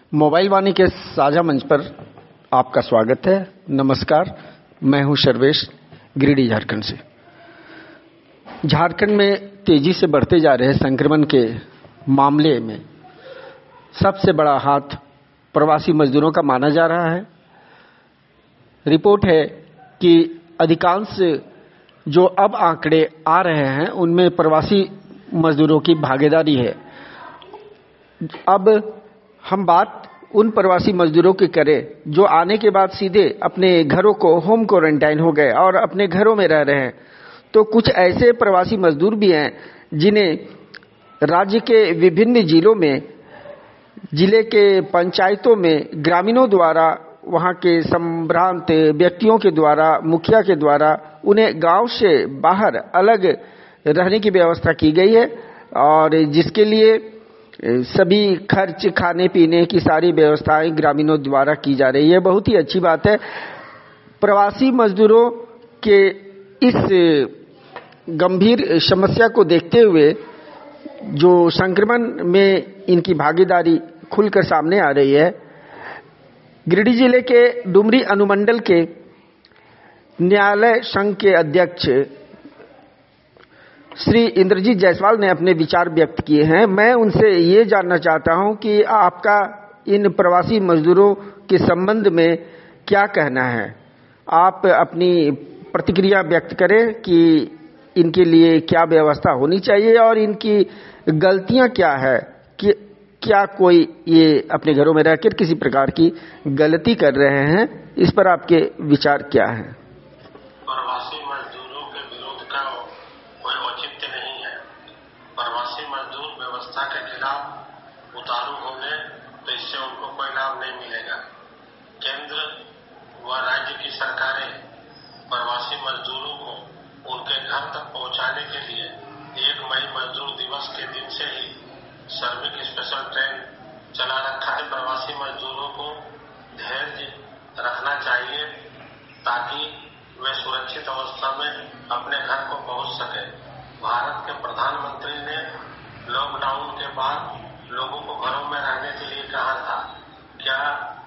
Mobile वाणी के साझा मंच पर आपका स्वागत है। नमस्कार, मैं हूं सर्वेश, गिरिडीह, झारखंड से। झारखंड में तेजी से बढ़ते जा रहे संक्रमण के मामले में सबसे बड़ा हाथ प्रवासी मजदूरों का माना जा रहा है। रिपोर्ट है कि अधिकांश जो अब आंकड़े आ रहे हैं उनमें प्रवासी मजदूरों की भागीदारी है। अब हम बात उन प्रवासी मजदूरों की करें जो आने के बाद सीधे अपने घरों को होम क्वारंटाइन हो गए और अपने घरों में रह रहे हैं। तो कुछ ऐसे प्रवासी मजदूर भी हैं जिन्हें राज्य के विभिन्न जिलों में, जिले के पंचायतों में ग्रामीणों द्वारा, वहां के संभ्रांत व्यक्तियों के द्वारा, मुखिया के द्वारा उन्हें गांव से बाहर अलग रहने की व्यवस्था की गई है और जिसके लिए सभी खर्च, खाने पीने की सारी व्यवस्थाएं ग्रामीणों द्वारा की जा रही है। बहुत ही अच्छी बात है। प्रवासी मजदूरों के इस गंभीर समस्या को देखते हुए जो संक्रमण में इनकी भागीदारी खुलकर सामने आ रही है, गिरिडीह जिले के डुमरी अनुमंडल के न्यायालय संघ के अध्यक्ष श्री इंद्रजीत जायसवाल ने अपने विचार व्यक्त किए हैं। मैं उनसे ये जानना चाहता हूं कि आपका इन प्रवासी मजदूरों के संबंध में क्या कहना है। आप अपनी प्रतिक्रिया व्यक्त करें कि इनके लिए क्या व्यवस्था होनी चाहिए और इनकी गलतियां क्या है, कि क्या कोई ये अपने घरों में रहकर किसी प्रकार की गलती कर रहे हैं। इस पर आपके विचार क्या हैं? प्रवासी मजदूरों के विरोध का कोई औचित्य नहीं है। प्रवासी मजदूर व्यवस्था के खिलाफ उतारू होंगे तो इससे उनको कोई लाभ नहीं मिलेगा। केंद्र व राज्य की सरकारें प्रवासी मजदूरों को उनके घर तक पहुंचाने के लिए 1 मई मजदूर दिवस के दिन से ही श्रमिक स्पेशल ट्रेन चला रखा है। प्रवासी मजदूरों को धैर्य रखना चाहिए ताकि वे सुरक्षित अवस्था में अपने घर को पहुंच सके। भारत के प्रधानमंत्री ने लॉकडाउन के बाद लोगों को घरों में रहने के लिए कहा था। क्या